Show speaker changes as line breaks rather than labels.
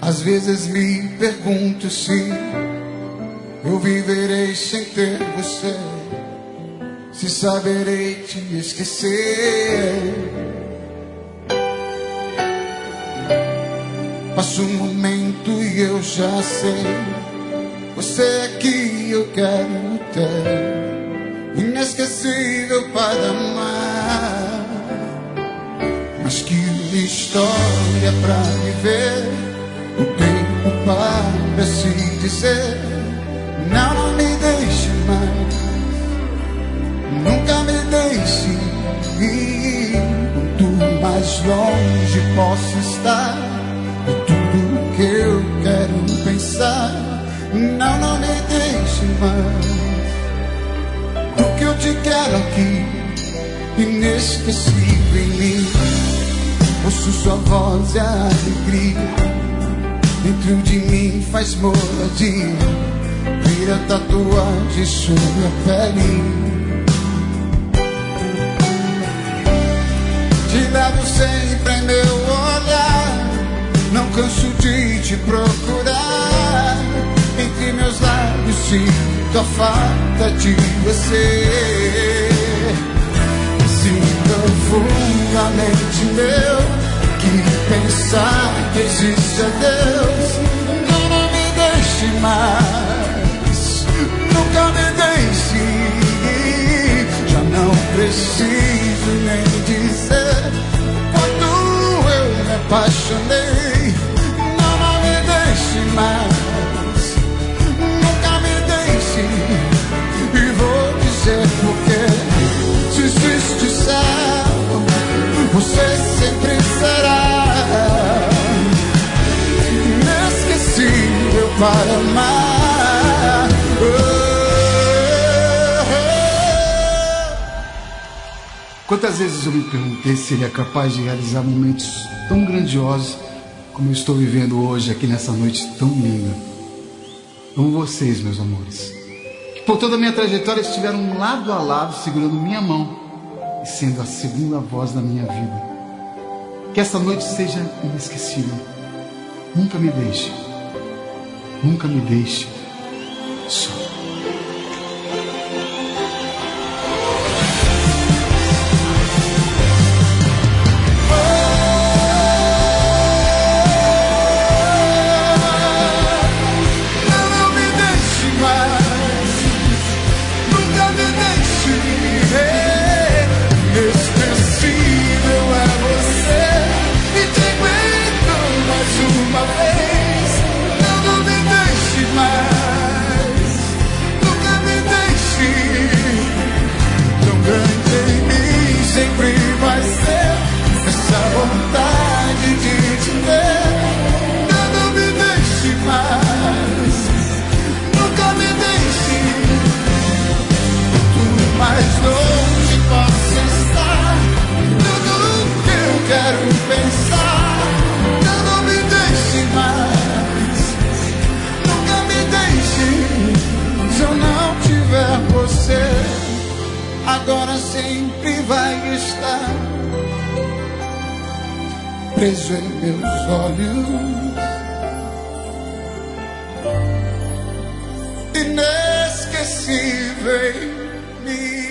Às vezes me pergunto se eu viverei sem ter você, se saberei te esquecer. Passa um momento e eu já sei, você é que eu quero ter, inesquecível para amar. Mas que história pra viver, o tempo para se dizer, não, não me deixe mais, nunca me deixe ir. Quanto mais longe posso estar de tudo que eu quero pensar, não, não me deixe mais. O que eu te quero aqui, inesquecível em mim. Ouço sua voz e a alegria dentro de mim faz moradia, vira tatuagem sobre a pele. Te levo sempre em meu olhar, não canso de te procurar. Entre meus lábios sinto a falta de você. Sinto profundamente meu que pensar que existe a Deus. Não, não me deixe mais, nunca me deixe ir. Já não preciso nem dizer quando eu me apaixonei. Não, não me deixe mais, nunca me deixe. E vou dizer porque se existe céu, você sempre será inesquecível para amar.
Quantas vezes eu me perguntei se ele é capaz de realizar momentos tão grandiosos como eu estou vivendo hoje aqui nessa noite tão linda. Amo vocês, meus amores, que por toda a minha trajetória estiveram lado a lado segurando minha mão e sendo a segunda voz da minha vida. Que essa noite seja inesquecível. Nunca me deixe só.
Agora sempre vai estar preso em meus olhos, inesquecível em mim.